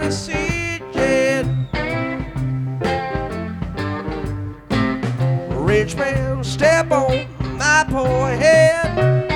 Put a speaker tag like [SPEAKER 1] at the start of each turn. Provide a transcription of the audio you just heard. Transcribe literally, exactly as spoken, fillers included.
[SPEAKER 1] me see it. Rich man, step on my poor head.